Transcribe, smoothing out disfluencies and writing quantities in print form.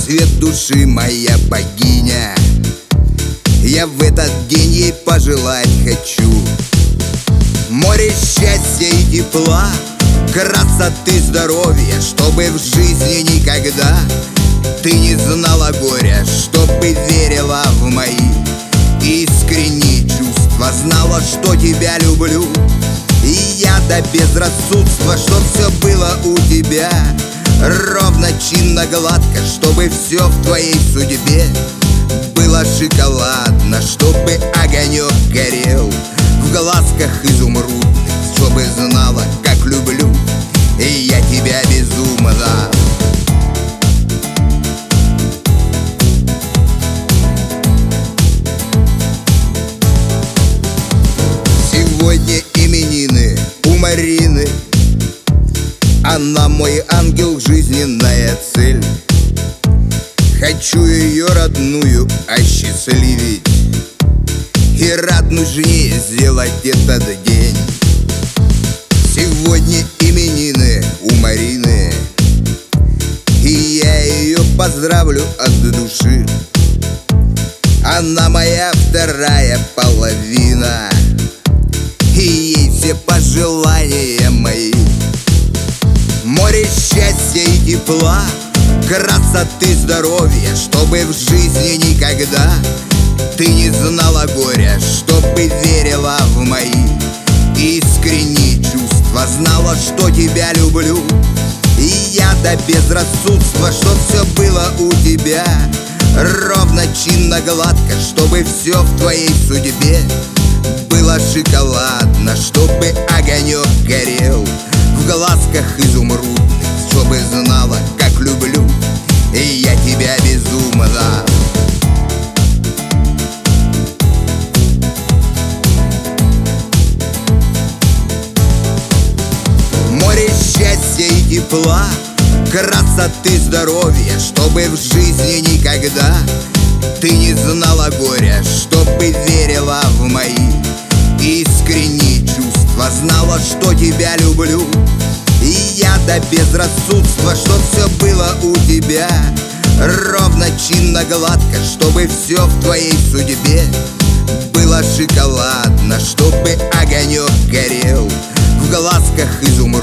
свет души, моя богиня. Я в этот день ей пожелать хочу море счастья и тепла, красоты, здоровья, чтобы в жизни никогда ты не знала горя, чтобы верила в мои искренние чувства, знала, что тебя люблю. И я до безрассудства, чтоб все было у тебя ровно, чинно, гладко, чтобы все в твоей судьбе было шоколадно, чтобы огонек горел в глазках изумрудных, чтобы знала, как люблю, и я тебя безумно. Сегодня именины у Марины, она мой ангел, жизненная цель. Хочу ее родную осчастливить и рад нужнее сделать этот день. Сегодня именины у Марины, и я ее поздравлю от души. Она моя вторая половина, и ей все пожелания мои. Море счастья и тепла, красоты, здоровья, чтобы в жизни никогда ты не знала горя, чтобы верила в мои искренние чувства, знала, что тебя люблю. И я до безрассудства, чтоб все было у тебя ровно, чинно, гладко, чтобы все в твоей судьбе было шоколадно, чтобы огонек горел в глазках изумрудных, чтобы знала, как люблю, и я тебя безумно. Море счастья и тепла, красоты, здоровья, чтобы в жизни никогда ты не знала горя, чтобы верила в мои искренние чувства, знала, что тебя люблю. И я до безрассудства, чтоб все было у тебя ровно, чинно, гладко, чтобы все в твоей судьбе было шоколадно, чтобы огонек горел в глазках изумрудных,